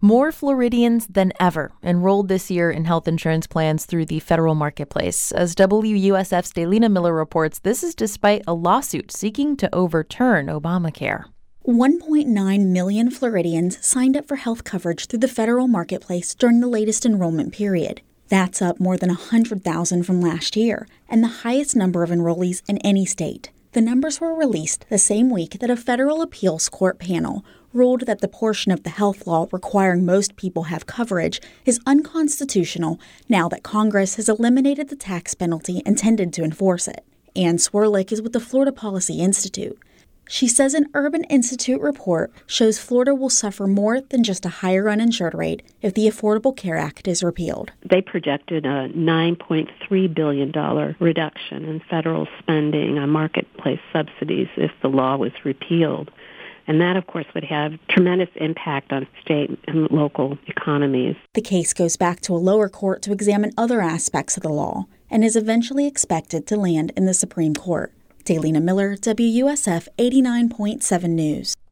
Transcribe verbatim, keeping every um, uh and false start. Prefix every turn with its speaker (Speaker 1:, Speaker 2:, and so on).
Speaker 1: More Floridians than ever enrolled this year in health insurance plans through the federal marketplace. As W U S F's Daylina Miller reports, this is despite a lawsuit seeking to overturn Obamacare.
Speaker 2: one point nine million Floridians signed up for health coverage through the federal marketplace during the latest enrollment period. That's up more than one hundred thousand from last year, and the highest number of enrollees in any state. The numbers were released the same week that a federal appeals court panel ruled that the portion of the health law requiring most people have coverage is unconstitutional now that Congress has eliminated the tax penalty intended to enforce it. Ann Swerlick is with the Florida Policy Institute. She says an Urban Institute report shows Florida will suffer more than just a higher uninsured rate if the Affordable Care Act is repealed.
Speaker 3: They projected a nine point three billion dollars reduction in federal spending on marketplace subsidies if the law was repealed. And that, of course, would have tremendous impact on state and local economies.
Speaker 2: The case goes back to a lower court to examine other aspects of the law and is eventually expected to land in the Supreme Court. Daylina Miller, W U S F eighty-nine point seven News.